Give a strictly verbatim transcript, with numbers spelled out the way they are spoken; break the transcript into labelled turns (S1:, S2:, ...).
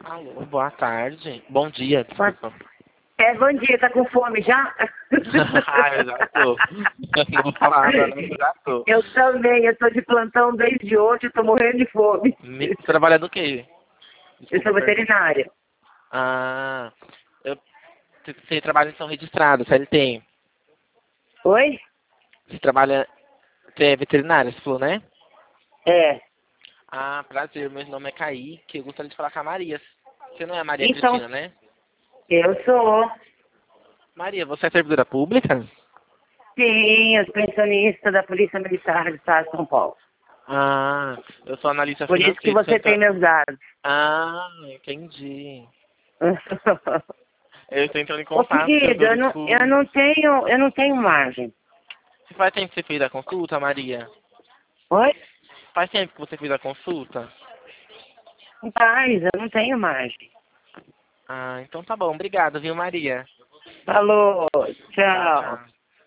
S1: Alô, boa tarde. Bom dia, desculpa.
S2: É, bom dia, tá com fome já?
S1: Ah, eu já tô. Não vou falar agora, mas eu já tô.
S2: Eu também, eu tô de plantão desde hoje, eu tô morrendo de fome.
S1: Me... Você trabalha do quê?
S2: Eu
S1: Desculpa,
S2: sou
S1: pergunta.
S2: veterinária.
S1: Ah, eu... você trabalha em São Registrado, C L T.
S2: Oi?
S1: Você trabalha... Você é veterinária, você falou, né?
S2: É.
S1: Ah, prazer, meu nome é Kaique, eu gostaria de falar com a Maria. Você não é a Maria
S2: Então,
S1: Cristina, né?
S2: eu sou.
S1: Maria, você é servidora pública?
S2: Sim, eu sou pensionista da Polícia Militar do Estado de São Paulo.
S1: Ah, eu sou analista
S2: Por isso que
S1: financeiro.
S2: você tem
S1: Entra...
S2: meus dados.
S1: Ah, entendi. Eu estou entrando em
S2: Ô,
S1: contato porque eu
S2: querido, eu não, eu
S1: verifico...
S2: não tenho, eu não tenho margem.
S1: Se faz tempo que você fez a consulta, Maria?
S2: Oi?
S1: Faz tempo que você fez a consulta?
S2: Mas eu não tenho margem.
S1: Ah, então tá bom. Obrigado, viu, Maria?
S2: Falou,
S1: Tchau,
S2: tchau.
S1: tchau.